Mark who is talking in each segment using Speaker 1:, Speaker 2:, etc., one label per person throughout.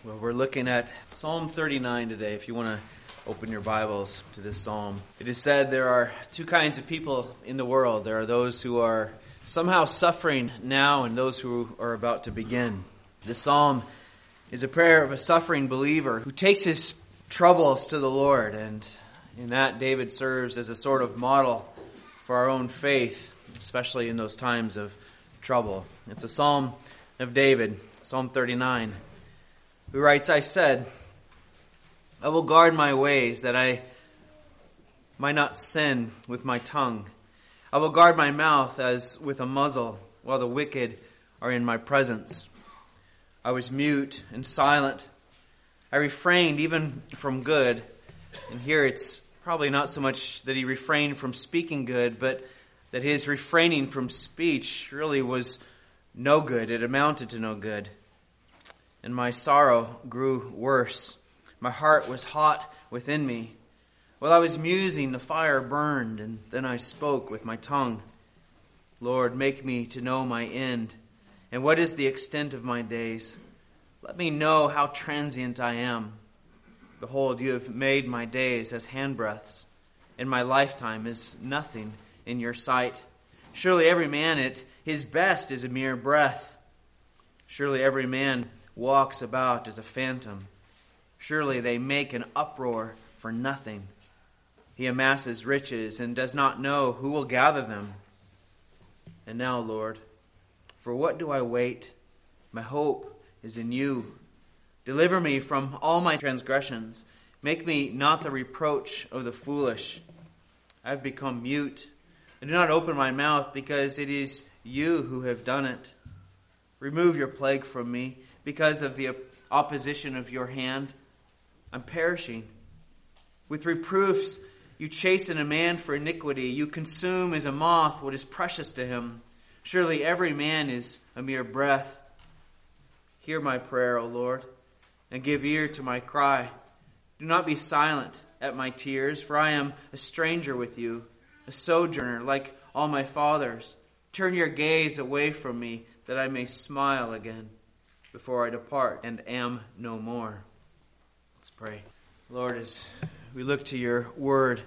Speaker 1: Well, we're looking at Psalm 39 today, if you want to open your Bibles to this psalm. It is said there are two kinds of people in the world. There are those who are somehow suffering now and those who are about to begin. This psalm is a prayer of a suffering believer who takes his troubles to the Lord, and in that David serves as a sort of model for our own faith, especially in those times of trouble. It's a psalm of David, Psalm 39. Who writes, I said, I will guard my ways that I might not sin with my tongue. I will guard my mouth as with a muzzle while the wicked are in my presence. I was mute and silent. I refrained even from good. And here it's probably not so much that he refrained from speaking good, but that his refraining from speech really was no good. It amounted to no good. And my sorrow grew worse. My heart was hot within me. While I was musing, the fire burned, and then I spoke with my tongue. Lord, make me to know my end, and what is the extent of my days. Let me know how transient I am. Behold, you have made my days as handbreadths, and my lifetime is nothing in your sight. Surely every man at his best is a mere breath. Surely every man walks about as a phantom. Surely they make an uproar for nothing. He amasses riches and does not know who will gather them. And now, Lord, for what do I wait? My hope is in you. Deliver me from all my transgressions. Make me not the reproach of the foolish. I have become mute. I do not open my mouth because it is you who have done it. Remove your plague from me. Because of the opposition of your hand, I'm perishing. With reproofs, you chasten a man for iniquity. You consume as a moth what is precious to him. Surely every man is a mere breath. Hear my prayer, O Lord, and give ear to my cry. Do not be silent at my tears, for I am a stranger with you, a sojourner like all my fathers. Turn your gaze away from me, that I may smile again before I depart and am no more. Let's pray. Lord, as we look to your word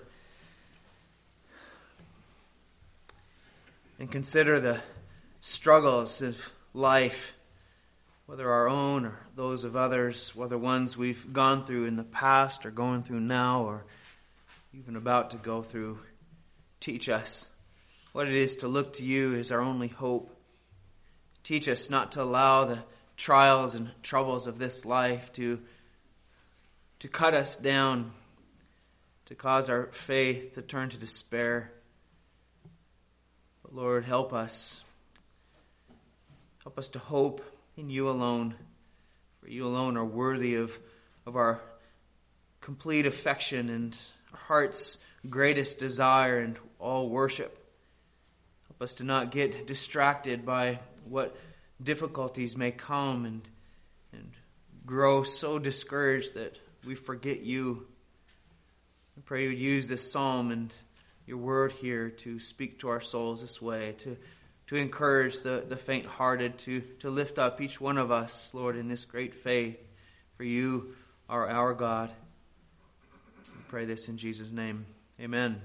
Speaker 1: and consider the struggles of life, whether our own or those of others, whether ones we've gone through in the past or going through now or even about to go through, teach us what it is to look to you as our only hope. Teach us not to allow the trials and troubles of this life to cut us down, to cause our faith to turn to despair. But Lord, help us. Help us to hope in you alone. For you alone are worthy of our complete affection and our heart's greatest desire and all worship. Help us to not get distracted by what difficulties may come and grow so discouraged that we forget you. I pray you would use this psalm and your word here to speak to our souls this way, to encourage the faint-hearted, to lift up each one of us, Lord, in this great faith. For you are our God. I pray this in Jesus' name. Amen.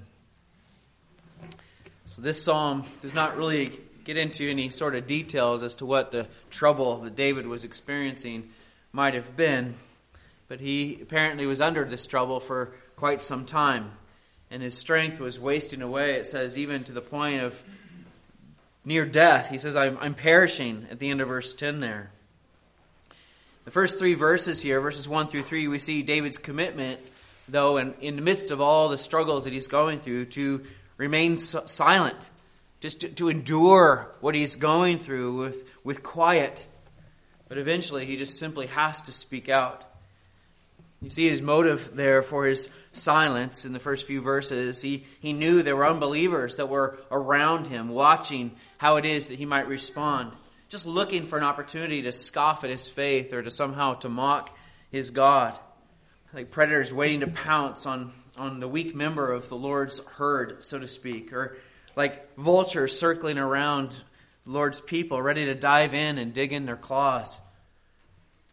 Speaker 1: So this psalm does not really get into any sort of details as to what the trouble that David was experiencing might have been. But he apparently was under this trouble for quite some time. And his strength was wasting away, it says, even to the point of near death. He says, I'm perishing at the end of verse 10 there. The first three verses here, verses 1 through 3, we see David's commitment, though, in the midst of all the struggles that he's going through, to remain silent. Just to endure what he's going through with quiet. But eventually he just simply has to speak out. You see his motive there for his silence in the first few verses. He knew there were unbelievers that were around him, watching how it is that he might respond. Just looking for an opportunity to scoff at his faith or to somehow to mock his God. Like predators waiting to pounce on the weak member of the Lord's herd, so to speak. Or like vultures circling around the Lord's people, ready to dive in and dig in their claws.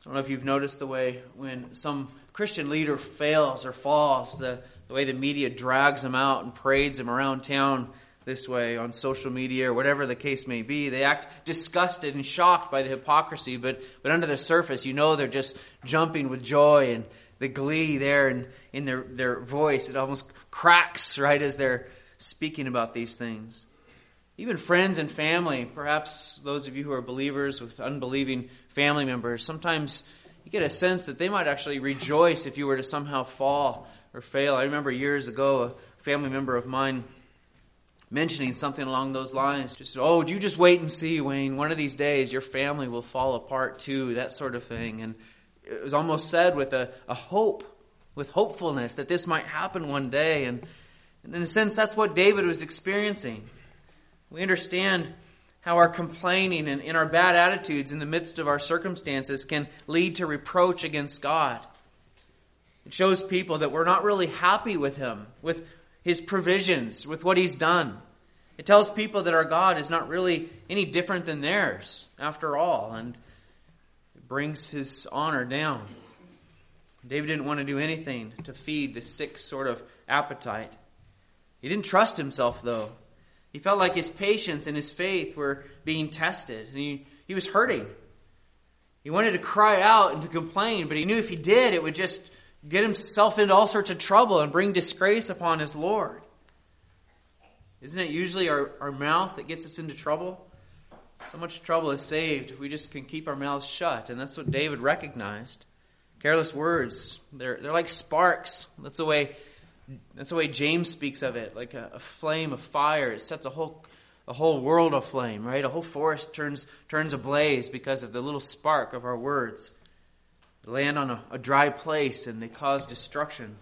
Speaker 1: I don't know if you've noticed the way when some Christian leader fails or falls, the way the media drags them out and parades them around town this way on social media or whatever the case may be. They act disgusted and shocked by the hypocrisy, but under the surface, they're just jumping with joy, and the glee there in their voice, it almost cracks right as they're speaking about these things. Even friends and family, perhaps those of you who are believers with unbelieving family members, sometimes you get a sense that they might actually rejoice if you were to somehow fall or fail. I remember years ago a family member of mine mentioning something along those lines. Just, you just wait and see, Wayne. One of these days your family will fall apart too, that sort of thing. And it was almost said with a hope, with hopefulness that this might happen one day. And in a sense, that's what David was experiencing. We understand how our complaining and our bad attitudes in the midst of our circumstances can lead to reproach against God. It shows people that we're not really happy with Him, with His provisions, with what He's done. It tells people that our God is not really any different than theirs, after all, and it brings His honor down. David didn't want to do anything to feed the sick sort of appetite. He didn't trust himself, though. He felt like his patience and his faith were being tested, and he was hurting. He wanted to cry out and to complain, but he knew if he did, it would just get himself into all sorts of trouble and bring disgrace upon his Lord. Isn't it usually our mouth that gets us into trouble? So much trouble is saved if we just can keep our mouths shut, and that's what David recognized. Careless words, they're like sparks. That's the way James speaks of it, like a flame of fire. It sets a whole world aflame, right? A whole forest turns ablaze because of the little spark of our words. They land on a dry place and they cause destruction.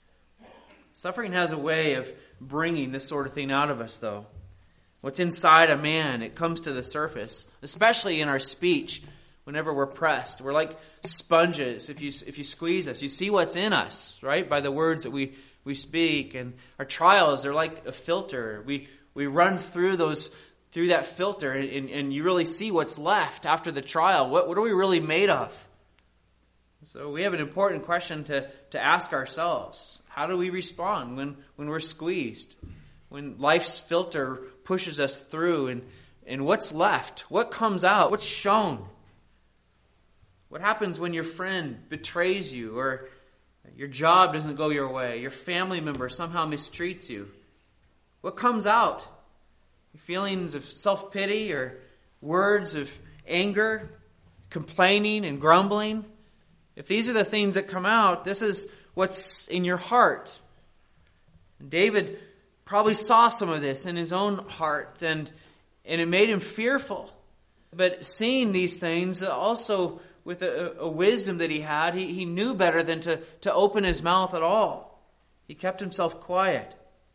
Speaker 1: Suffering has a way of bringing this sort of thing out of us, though. What's inside a man, it comes to the surface, especially in our speech. Whenever we're pressed, we're like sponges. If you squeeze us, you see what's in us, right? By the words that we speak. And our trials, they're like a filter. We run through that filter, and you really see what's left after the trial. What are we really made of? So we have an important question to ask ourselves. How do we respond when we're squeezed? When life's filter pushes us through, and what's left? What comes out? What's shown? What happens when your friend betrays you, or your job doesn't go your way, your family member somehow mistreats you? What comes out? Feelings of self-pity, or words of anger, complaining and grumbling? If these are the things that come out, this is what's in your heart. David probably saw some of this in his own heart, and it made him fearful. But seeing these things also with a wisdom that he had, he knew better than to open his mouth at all. He kept himself quiet.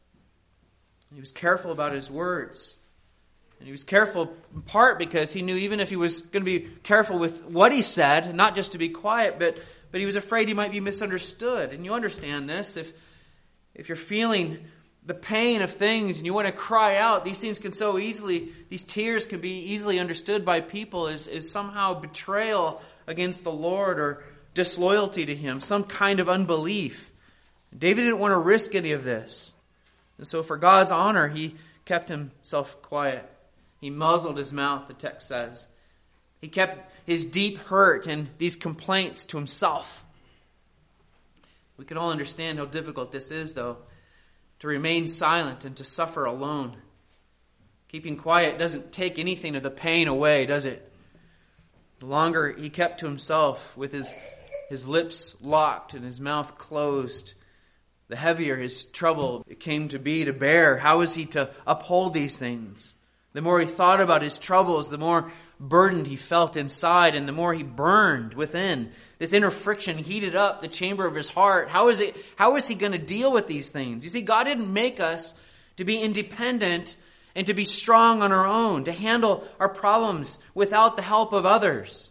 Speaker 1: He was careful about his words. And he was careful in part because he knew even if he was going to be careful with what he said, not just to be quiet, but he was afraid he might be misunderstood. And you understand this. If you're feeling the pain of things and you want to cry out, these things can so easily, these tears can be easily understood by people as somehow betrayal against the Lord or disloyalty to Him, some kind of unbelief. David didn't want to risk any of this. And so for God's honor, he kept himself quiet. He muzzled his mouth, the text says. He kept his deep hurt and these complaints to himself. We can all understand how difficult this is, though, to remain silent and to suffer alone. Keeping quiet doesn't take anything of the pain away, does it? The longer he kept to himself with his lips locked and his mouth closed, the heavier his trouble came to be to bear. How was he to uphold these things? The more he thought about his troubles, the more burdened he felt inside, and the more he burned within. This inner friction heated up the chamber of his heart. How is he going to deal with these things? You see, God didn't make us to be independent and to be strong on our own, to handle our problems without the help of others.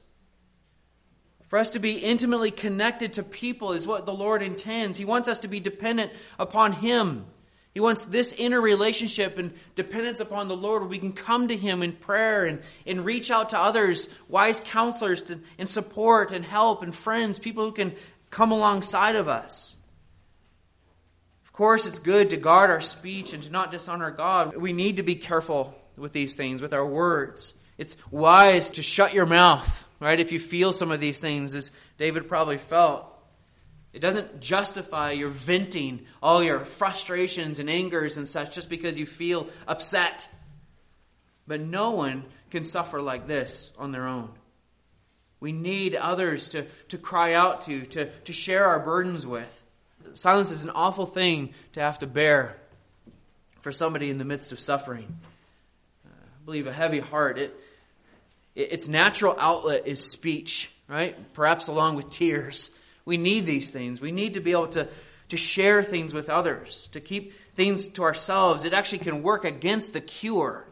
Speaker 1: For us to be intimately connected to people is what the Lord intends. He wants us to be dependent upon Him. He wants this inner relationship and dependence upon the Lord where we can come to Him in prayer and reach out to others, wise counselors and support and help and friends, people who can come alongside of us. Of course, it's good to guard our speech and to not dishonor God. We need to be careful with these things, with our words. It's wise to shut your mouth, right? If you feel some of these things, as David probably felt. It doesn't justify your venting all your frustrations and angers and such just because you feel upset. But no one can suffer like this on their own. We need others to cry out to share our burdens with. Silence is an awful thing to have to bear for somebody in the midst of suffering. I believe a heavy heart, its natural outlet is speech, right? Perhaps along with tears. We need these things. We need to be able to share things with others, to keep things to ourselves. It actually can work against the cure.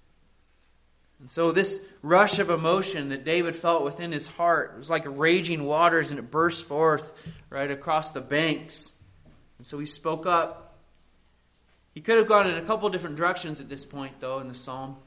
Speaker 1: And so this rush of emotion that David felt within his heart, it was like raging waters, and it burst forth right across the banks. And so he spoke up. He could have gone in a couple different directions at this point, though, in the psalm.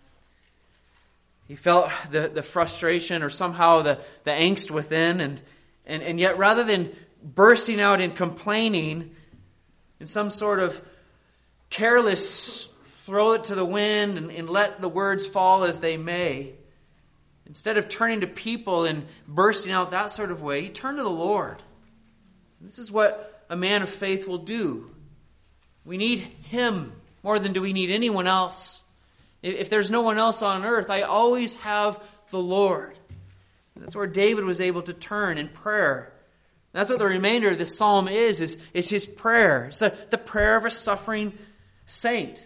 Speaker 1: He felt the frustration or somehow the angst within, and yet rather than bursting out in complaining in some sort of careless throw it to the wind and let the words fall as they may, instead of turning to people and bursting out that sort of way, he turned to the Lord. This is what a man of faith will do. We need Him more than do we need anyone else. If there's no one else on earth, I always have the Lord. And that's where David was able to turn in prayer. That's what the remainder of this psalm is his prayer. It's the prayer of a suffering saint.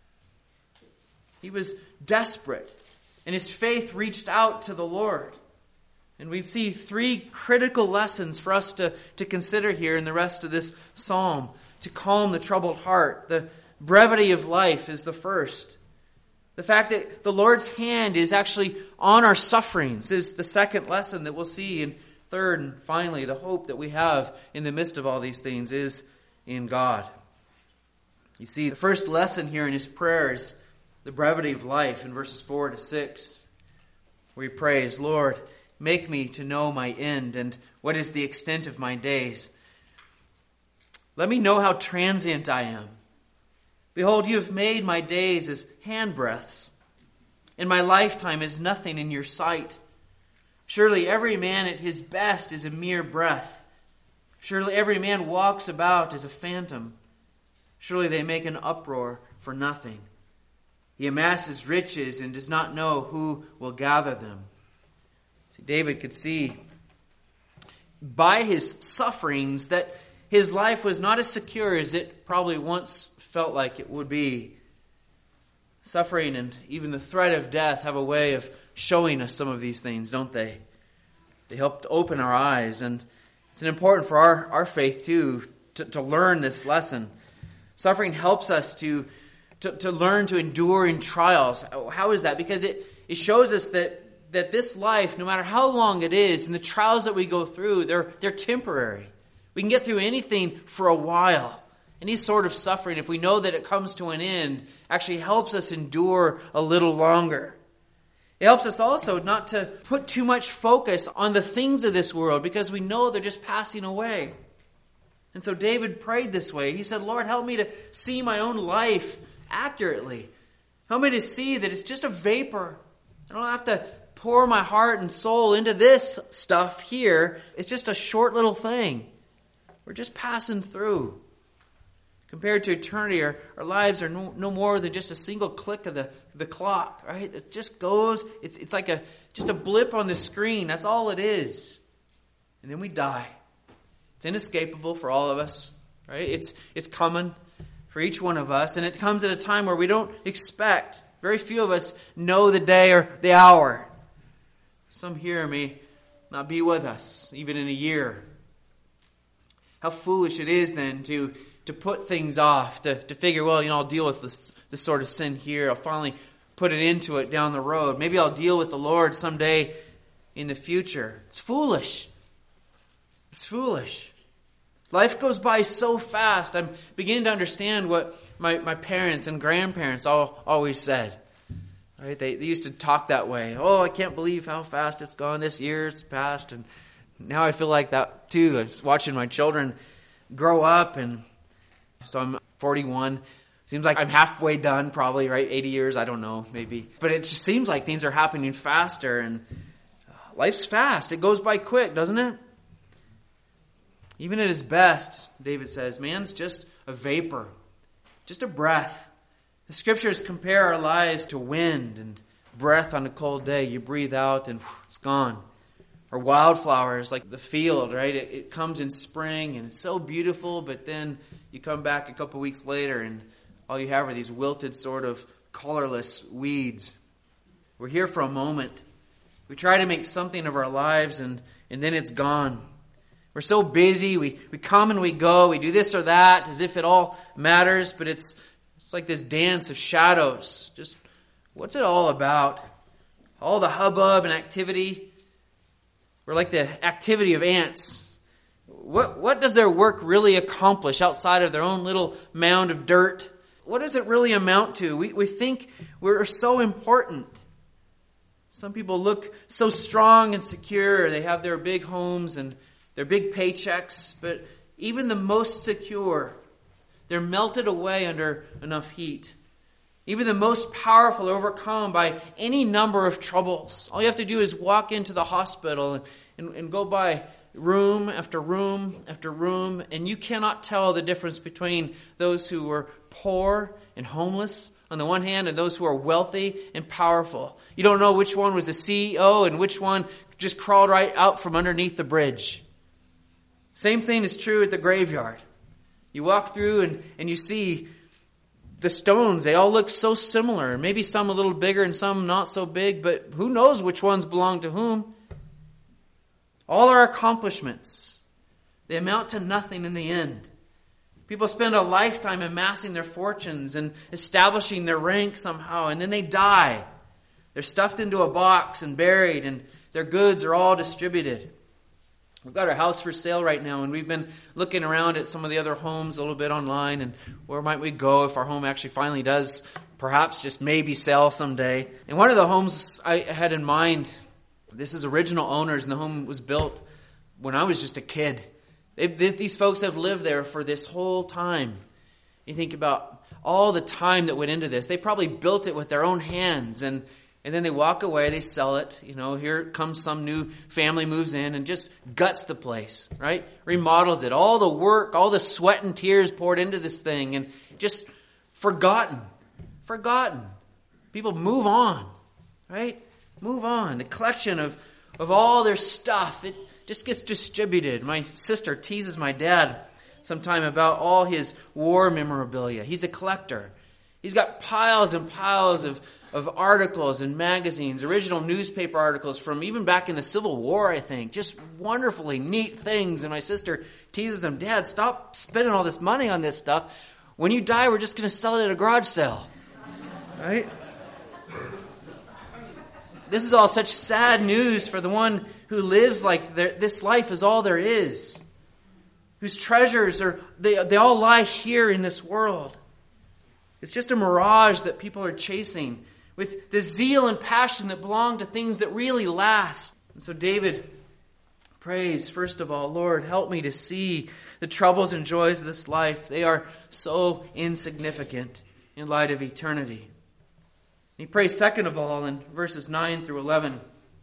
Speaker 1: He was desperate, and his faith reached out to the Lord. And we see three critical lessons for us to consider here in the rest of this psalm to calm the troubled heart. The brevity of life is the first. The fact that the Lord's hand is actually on our sufferings is the second lesson that we'll see. And third and finally, the hope that we have in the midst of all these things is in God. You see, the first lesson here in his prayer is the brevity of life in verses 4 to 6, where he prays, Lord, make me to know my end and what is the extent of my days. Let me know how transient I am. Behold, you have made my days as handbreadths, and my lifetime is nothing in your sight. Surely every man at his best is a mere breath. Surely every man walks about as a phantom. Surely they make an uproar for nothing. He amasses riches and does not know who will gather them. See, David could see by his sufferings that his life was not as secure as it probably once felt like it would be. Suffering and even the threat of death have a way of showing us some of these things, don't they? They help to open our eyes, and it's important for our faith too to learn this lesson. Suffering helps us to learn to endure in trials. How is that? Because it shows us that this life, no matter how long it is, and the trials that we go through, they're temporary. We can get through anything for a while. Any sort of suffering, if we know that it comes to an end, actually helps us endure a little longer. It helps us also not to put too much focus on the things of this world because we know they're just passing away. And so David prayed this way. He said, Lord, help me to see my own life accurately. Help me to see that it's just a vapor. I don't have to pour my heart and soul into this stuff here. It's just a short little thing. We're just passing through. Compared to eternity, our lives are no more than just a single click of the clock, right? It just goes. It's like just a blip on the screen. That's all it is. And then we die. It's inescapable for all of us, right? It's coming for each one of us, and it comes at a time where we don't expect. Very few of us know the day or the hour. Some here may not be with us, even in a year. How foolish it is then to put things off, to figure, well, I'll deal with this sort of sin here. I'll finally put it into it down the road. Maybe I'll deal with the Lord someday in the future. It's foolish. It's foolish. Life goes by so fast. I'm beginning to understand what my parents and grandparents always said. Right? They used to talk that way. Oh, I can't believe how fast it's gone this year. It's passed. And now I feel like that too. I was watching my children grow up. And so I'm 41. Seems like I'm halfway done probably, right? 80 years, I don't know, maybe. But it just seems like things are happening faster. And life's fast. It goes by quick, doesn't it? Even at his best, David says, man's just a vapor, just a breath. The Scriptures compare our lives to wind and breath on a cold day. You breathe out and it's gone. Or wildflowers, like the field, right? It comes in spring and it's so beautiful, but then you come back a couple weeks later and all you have are these wilted, sort of colorless weeds. We're here for a moment. We try to make something of our lives and then it's gone. We're so busy, we come and we go, we do this or that as if it all matters, but it's like this dance of shadows. Just, what's it all about? All the hubbub and activity. We're like the activity of ants. What does their work really accomplish outside of their own little mound of dirt? What does it really amount to? We think we're so important. Some people look so strong and secure. They have their big homes and their big paychecks, but even the most secure, they're melted away under enough heat. Even the most powerful are overcome by any number of troubles. All you have to do is walk into the hospital and go by room after room after room, and you cannot tell the difference between those who were poor and homeless on the one hand and those who are wealthy and powerful. You don't know which one was a CEO and which one just crawled right out from underneath the bridge. Same thing is true at the graveyard. You walk through and you see the stones. They all look so similar. Maybe some a little bigger and some not so big, but who knows which ones belong to whom? All our accomplishments, they amount to nothing in the end. People spend a lifetime amassing their fortunes and establishing their rank somehow, and then they die. They're stuffed into a box and buried, and their goods are all distributed. We've got our house for sale right now, and we've been looking around at some of the other homes a little bit online, and where might we go if our home actually finally does perhaps just maybe sell someday. And one of the homes I had in mind, this is original owners, and the home was built when I was just a kid. These folks have lived there for this whole time. You think about all the time that went into this. They probably built it with their own hands, and then they walk away, they sell it. You know, here comes some new family, moves in and just guts the place, right? Remodels it. All the work, all the sweat and tears poured into this thing and just forgotten. People move on, right? Move on. The collection of all their stuff, it just gets distributed. My sister teases my dad sometime about all his war memorabilia. He's a collector. He's got piles and piles of articles and magazines, original newspaper articles from even back in the Civil War, I think. Just wonderfully neat things. And my sister teases him, Dad, stop spending all this money on this stuff. When you die, we're just going to sell it at a garage sale. Right? This is all such sad news for the one who lives like this life is all there is. Whose treasures they all lie here in this world. It's just a mirage that people are chasing with the zeal and passion that belong to things that really last. And so David prays, first of all, Lord, help me to see the troubles and joys of this life. They are so insignificant in light of eternity. He prays, second of all, in verses 9 through 11,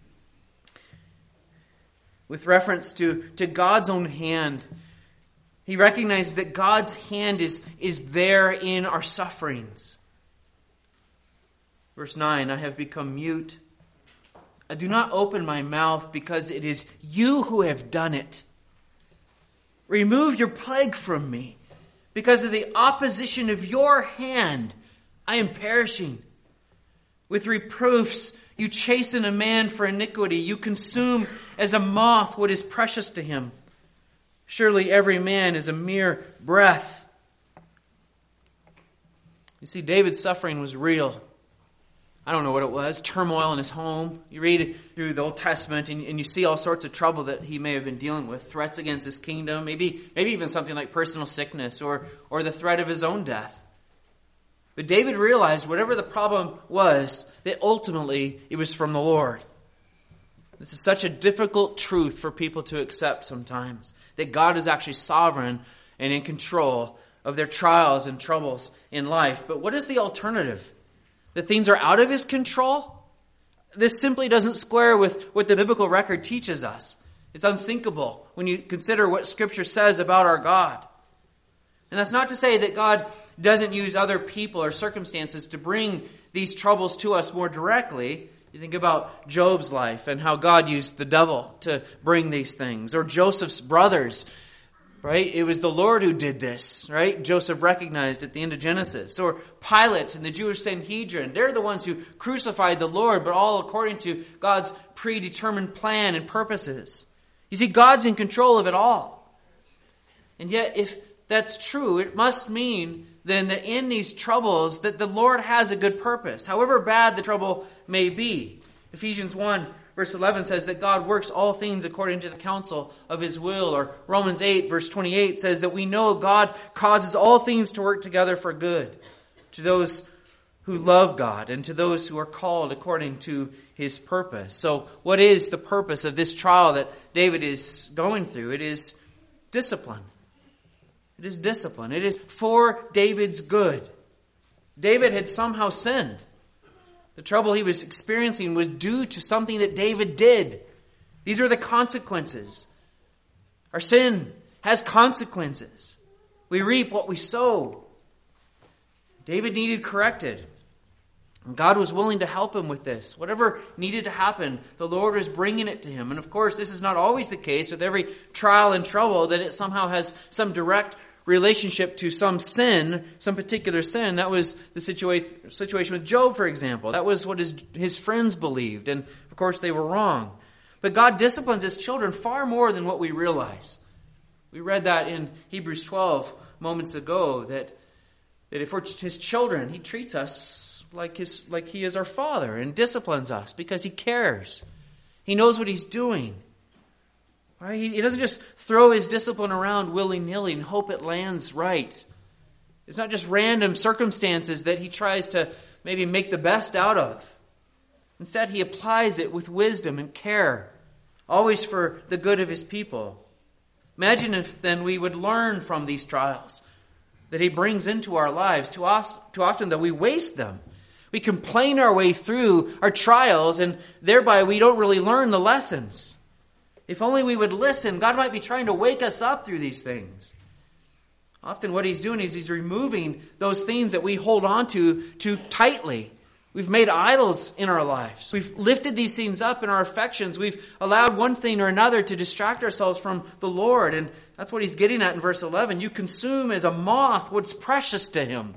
Speaker 1: with reference to God's own hand. He recognizes that God's hand is there in our sufferings. Verse 9, I have become mute. I do not open my mouth because it is you who have done it. Remove your plague from me. Because of the opposition of your hand, I am perishing. With reproofs, you chasten a man for iniquity. You consume as a moth what is precious to him. Surely every man is a mere breath. You see, David's suffering was real. I don't know what it was, turmoil in his home. You read through the Old Testament and you see all sorts of trouble that he may have been dealing with, threats against his kingdom, maybe even something like personal sickness or the threat of his own death. But David realized whatever the problem was, that ultimately it was from the Lord. This is such a difficult truth for people to accept sometimes, that God is actually sovereign and in control of their trials and troubles in life. But what is the alternative? That things are out of his control? This simply doesn't square with what the biblical record teaches us. It's unthinkable when you consider what Scripture says about our God. And that's not to say that God doesn't use other people or circumstances to bring these troubles to us more directly. You think about Job's life and how God used the devil to bring these things. Or Joseph's brothers, right? It was the Lord who did this, right? Joseph recognized at the end of Genesis. Or Pilate and the Jewish Sanhedrin. They're the ones who crucified the Lord, but all according to God's predetermined plan and purposes. You see, God's in control of it all. And yet, if that's true, it must mean then that in these troubles that the Lord has a good purpose, however bad the trouble may be. Ephesians 1 verse 11 says that God works all things according to the counsel of his will. Or Romans 8 verse 28 says that we know God causes all things to work together for good to those who love God and to those who are called according to his purpose. So what is the purpose of this trial that David is going through? It is discipline. It is discipline. It is for David's good. David had somehow sinned. The trouble he was experiencing was due to something that David did. These are the consequences. Our sin has consequences. We reap what we sow. David needed corrected. And God was willing to help him with this. Whatever needed to happen, the Lord was bringing it to him. And of course, this is not always the case with every trial and trouble, that it somehow has some direct relationship to some sin, some particular sin. That was the situation with Job, for example. That was what his friends believed. And of course, they were wrong. But God disciplines his children far more than what we realize. We read that in Hebrews 12 moments ago, that if we're his children, he treats us like he is our father and disciplines us because he cares. He knows what he's doing. Right? He doesn't just throw his discipline around willy-nilly and hope it lands right. It's not just random circumstances that he tries to maybe make the best out of. Instead, he applies it with wisdom and care, always for the good of his people. Imagine if then we would learn from these trials that he brings into our lives. Too often that we waste them. We complain our way through our trials, and thereby we don't really learn the lessons. If only we would listen, God might be trying to wake us up through these things. Often what he's doing is he's removing those things that we hold on to too tightly. We've made idols in our lives. We've lifted these things up in our affections. We've allowed one thing or another to distract ourselves from the Lord. And that's what he's getting at in verse 11. You consume as a moth what's precious to him.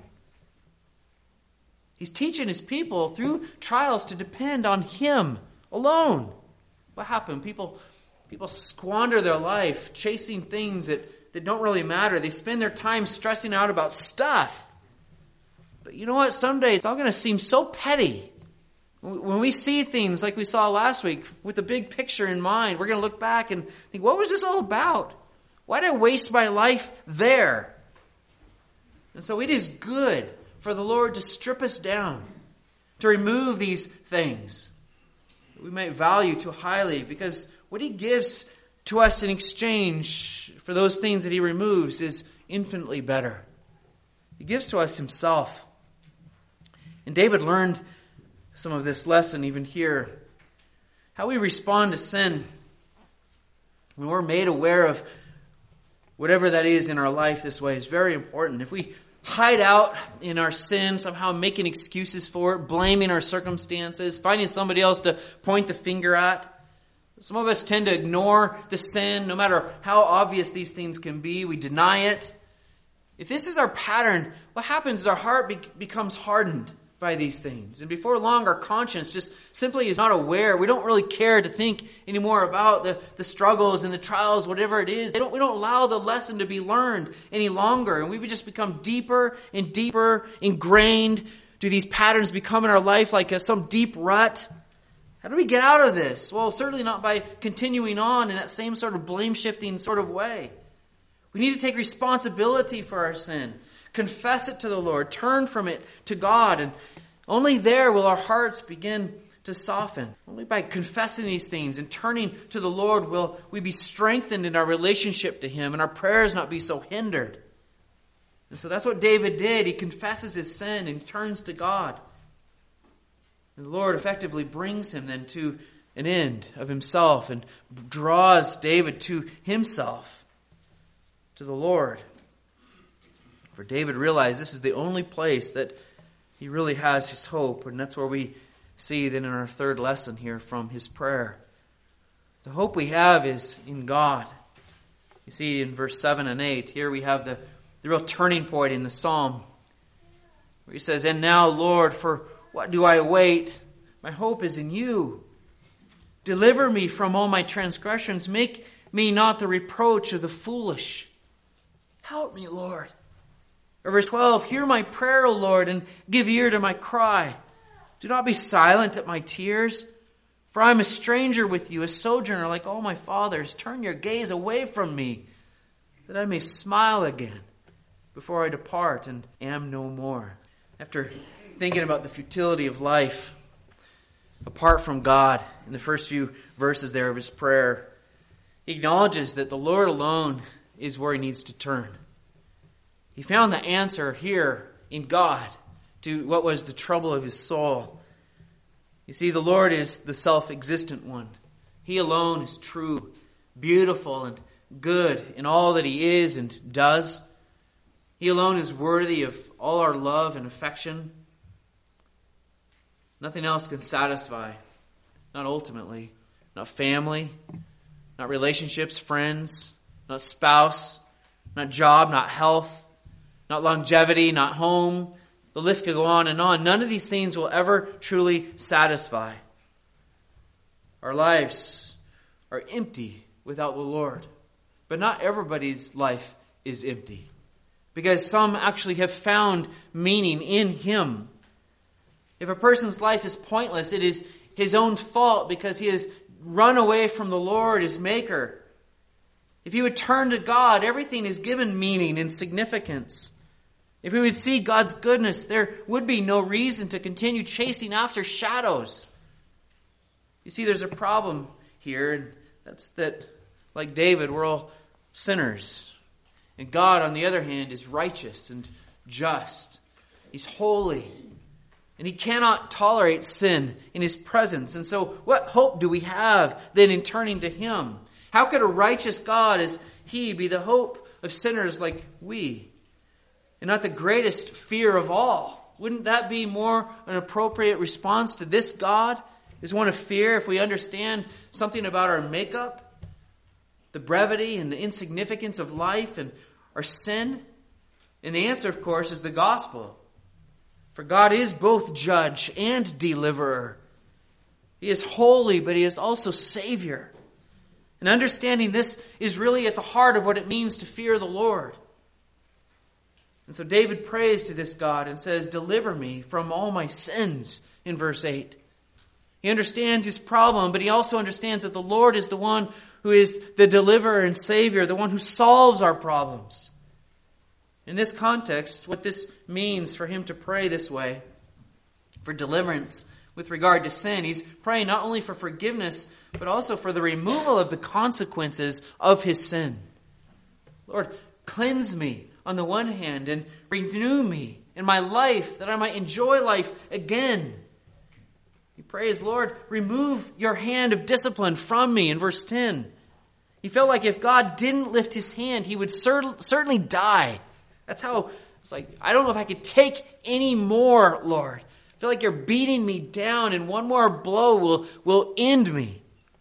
Speaker 1: He's teaching his people through trials to depend on him alone. What happened? People squander their life chasing things that don't really matter. They spend their time stressing out about stuff. But you know what? Someday it's all going to seem so petty. When we see things like we saw last week with the big picture in mind, we're going to look back and think, what was this all about? Why did I waste my life there? And so it is good for the Lord to strip us down, to remove these things that we might value too highly, because what he gives to us in exchange for those things that he removes is infinitely better. He gives to us himself. And David learned some of this lesson even here. How we respond to sin when we're made aware of whatever that is in our life this way is very important. If we hide out in our sin, somehow making excuses for it, blaming our circumstances, finding somebody else to point the finger at, some of us tend to ignore the sin, no matter how obvious these things can be. We deny it. If this is our pattern, what happens is our heart becomes hardened by these things. And before long, our conscience just simply is not aware. We don't really care to think anymore about the struggles and the trials, whatever it is. We don't allow the lesson to be learned any longer. And we would just become deeper and deeper ingrained do these patterns become in our life like some deep rut? How do we get out of this? Well, certainly not by continuing on in that same sort of blame-shifting sort of way. We need to take responsibility for our sin, confess it to the Lord, turn from it to God, and only there will our hearts begin to soften. Only by confessing these things and turning to the Lord will we be strengthened in our relationship to Him and our prayers not be so hindered. And so that's what David did. He confesses his sin and turns to God. And the Lord effectively brings him then to an end of himself and draws David to himself, to the Lord. For David realized this is the only place that he really has his hope. And that's where we see then in our third lesson here from his prayer. The hope we have is in God. You see in verse 7 and 8, here we have the real turning point in the psalm, where he says, "And now, Lord, for what do I wait? My hope is in you. Deliver me from all my transgressions. Make me not the reproach of the foolish. Help me, Lord." Or verse 12, "Hear my prayer, O Lord, and give ear to my cry. Do not be silent at my tears. For I am a stranger with you, a sojourner like all my fathers. Turn your gaze away from me, that I may smile again before I depart and am no more." After thinking about the futility of life apart from God in the first few verses there of his prayer, he acknowledges that the Lord alone is where he needs to turn. He found the answer here in God to what was the trouble of his soul. You see, the Lord is the self-existent one. He alone is true, beautiful, and good in all that he is and does. He alone is worthy of all our love and affection. Nothing else can satisfy. Not ultimately. Not family. Not relationships, friends. Not spouse. Not job. Not health. Not longevity. Not home. The list could go on and on. None of these things will ever truly satisfy. Our lives are empty without the Lord. But not everybody's life is empty, because some actually have found meaning in Him. If a person's life is pointless, it is his own fault because he has run away from the Lord, his Maker. If he would turn to God, everything is given meaning and significance. If we would see God's goodness, there would be no reason to continue chasing after shadows. You see, there's a problem here, and that's that, like David, we're all sinners. And God, on the other hand, is righteous and just. He's holy. And He cannot tolerate sin in His presence. And so what hope do we have then in turning to Him? How could a righteous God as He be the hope of sinners like we? And not the greatest fear of all. Wouldn't that be more an appropriate response to this God? Is one of fear if we understand something about our makeup, the brevity and the insignificance of life and our sin? And the answer, of course, is the gospel. For God is both judge and deliverer. He is holy, but He is also Savior. And understanding this is really at the heart of what it means to fear the Lord. And so David prays to this God and says, "Deliver me from all my sins," in verse 8. He understands his problem, but he also understands that the Lord is the one who is the deliverer and Savior, the one who solves our problems. In this context, what this means for him to pray this way, for deliverance with regard to sin, he's praying not only for forgiveness, but also for the removal of the consequences of his sin. Lord, cleanse me on the one hand and renew me in my life that I might enjoy life again. He prays, "Lord, remove your hand of discipline from me," in verse 10. He felt like if God didn't lift His hand, he would certainly die. That's how, it's like, I don't know if I could take any more, Lord. I feel like you're beating me down and one more blow will end me.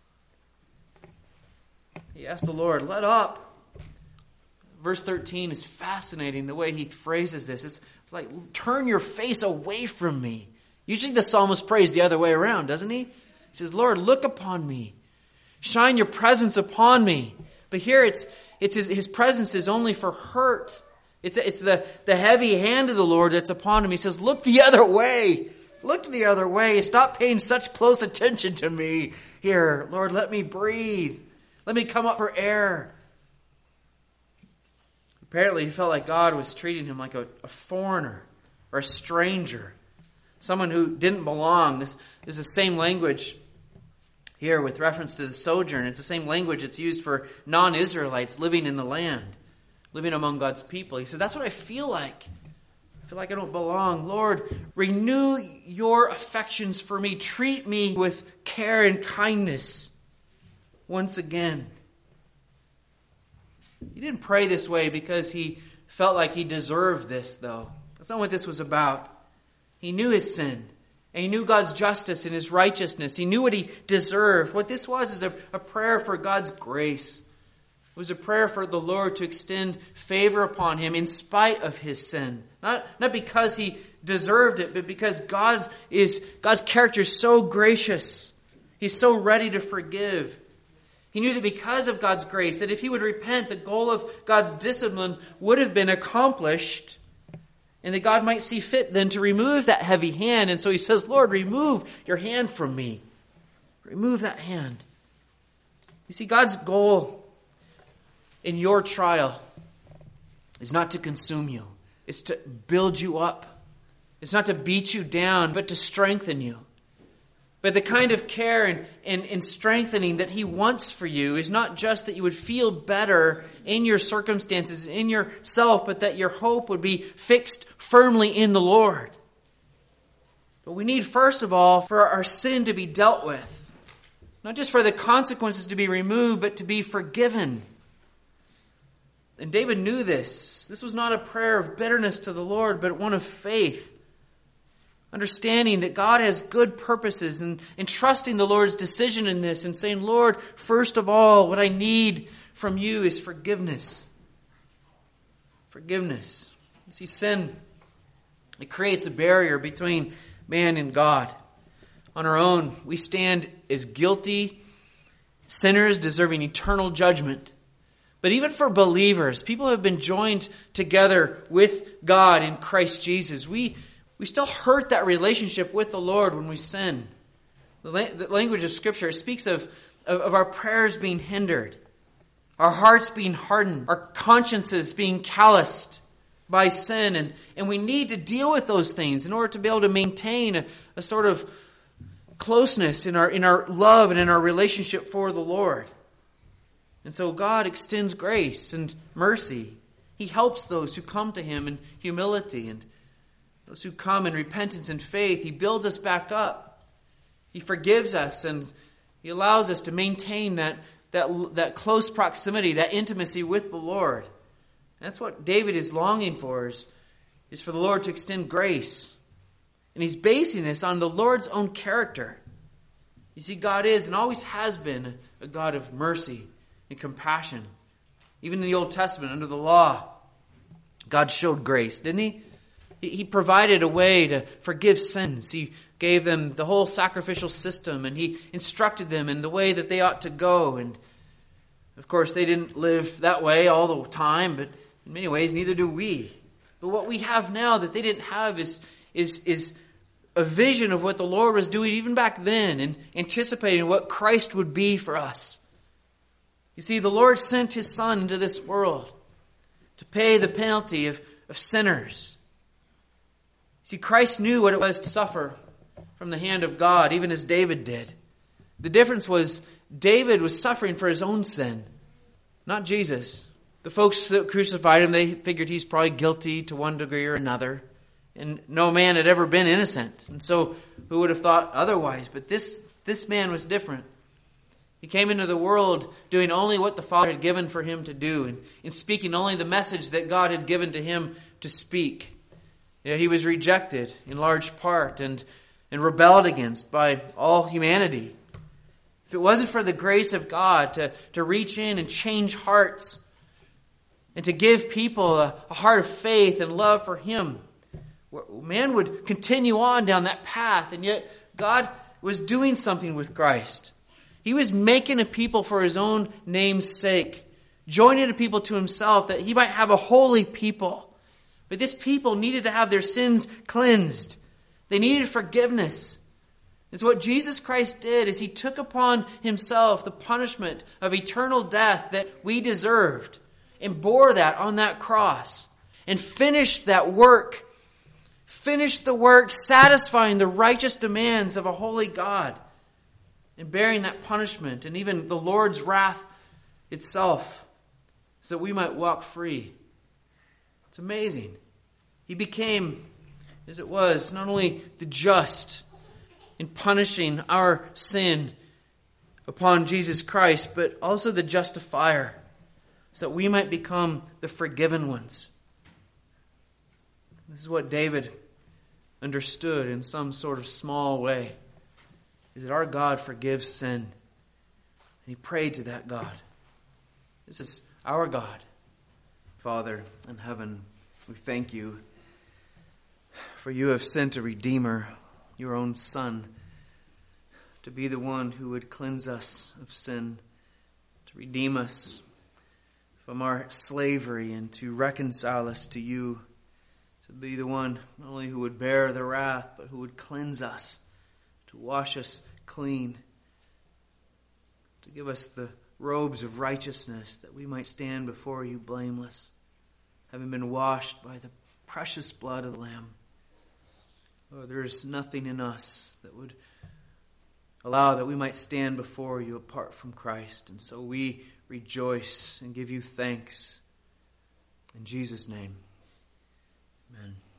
Speaker 1: He asked the Lord, "Let up." Verse 13 is fascinating, the way he phrases this. It's like, "Turn your face away from me." Usually the psalmist prays the other way around, doesn't he? He says, "Lord, look upon me. Shine your presence upon me." But here it's his presence is only for hurt It's the heavy hand of the Lord that's upon him. He says, look the other way. Look the other way. Stop paying such close attention to me. Here, Lord, let me breathe. Let me come up for air. Apparently, he felt like God was treating him like a foreigner or a stranger, someone who didn't belong. This is the same language here with reference to the sojourn. It's the same language that's used for non-Israelites living in the land, living among God's people. He said, that's what I feel like. I feel like I don't belong. Lord, renew your affections for me. Treat me with care and kindness once again. He didn't pray this way because he felt like he deserved this, though. That's not what this was about. He knew his sin, and he knew God's justice and his righteousness. He knew what he deserved. What this was is a prayer for God's grace. It was a prayer for the Lord to extend favor upon him in spite of his sin. Not because he deserved it, but because God's character is so gracious. He's so ready to forgive. He knew that because of God's grace, that if he would repent, the goal of God's discipline would have been accomplished, and that God might see fit then to remove that heavy hand. And so he says, Lord, remove your hand from me. Remove that hand. You see, God's goal in your trial is not to consume you. It's to build you up. It's not to beat you down, but to strengthen you. But the kind of care and strengthening that he wants for you is not just that you would feel better in your circumstances, in yourself, but that your hope would be fixed firmly in the Lord. But we need, first of all, for our sin to be dealt with. Not just for the consequences to be removed, but to be forgiven. And David knew this. This was not a prayer of bitterness to the Lord, but one of faith. Understanding that God has good purposes and trusting the Lord's decision in this and saying, Lord, first of all, what I need from you is forgiveness. Forgiveness. You see, sin, it creates a barrier between man and God. On our own, we stand as guilty sinners deserving eternal judgment. But even for believers, people who have been joined together with God in Christ Jesus, we still hurt that relationship with the Lord when we sin. The language of Scripture speaks of our prayers being hindered, our hearts being hardened, our consciences being calloused by sin. And we need to deal with those things in order to be able to maintain a sort of closeness in our love and in our relationship for the Lord. And so God extends grace and mercy. He helps those who come to him in humility, and those who come in repentance and faith. He builds us back up. He forgives us, and he allows us to maintain that close proximity, that intimacy with the Lord. And that's what David is longing for, is for the Lord to extend grace. And he's basing this on the Lord's own character. You see, God is and always has been a God of mercy and compassion. Even in the Old Testament, under the law, God showed grace, didn't he? He provided a way to forgive sins. He gave them the whole sacrificial system, and he instructed them in the way that they ought to go. And of course, they didn't live that way all the time, but in many ways, neither do we. But what we have now that they didn't have is a vision of what the Lord was doing even back then, and anticipating what Christ would be for us. You see, the Lord sent his Son into this world to pay the penalty of sinners. See, Christ knew what it was to suffer from the hand of God, even as David did. The difference was David was suffering for his own sin, not Jesus. The folks that crucified him, they figured he's probably guilty to one degree or another. And no man had ever been innocent. And so who would have thought otherwise? But this man was different. He came into the world doing only what the Father had given for him to do, and speaking only the message that God had given to him to speak. Yet he was rejected in large part and rebelled against by all humanity. If it wasn't for the grace of God to reach in and change hearts and to give people a heart of faith and love for him, man would continue on down that path. And yet God was doing something with Christ. He was making a people for his own name's sake, joining a people to himself that he might have a holy people, But this people needed to have their sins cleansed. They needed forgiveness. And so what Jesus Christ did is he took upon himself the punishment of eternal death that we deserved and bore that on that cross and finished that work. Finished the work satisfying the righteous demands of a holy God and bearing that punishment and even the Lord's wrath itself so that we might walk free. It's amazing. He became, as it was, not only the just in punishing our sin upon Jesus Christ, but also the justifier, so that we might become the forgiven ones. This is what David understood in some sort of small way, is that our God forgives sin. And he prayed to that God. This is our God. Father in heaven, we thank you for you have sent a Redeemer, your own Son, to be the one who would cleanse us of sin, to redeem us from our slavery and to reconcile us to you, to be the one not only who would bear the wrath, but who would cleanse us, to wash us clean, to give us the robes of righteousness that we might stand before you blameless, having been washed by the precious blood of the Lamb. Lord, there is nothing in us that would allow that we might stand before you apart from Christ. And so we rejoice and give you thanks. In Jesus' name, amen.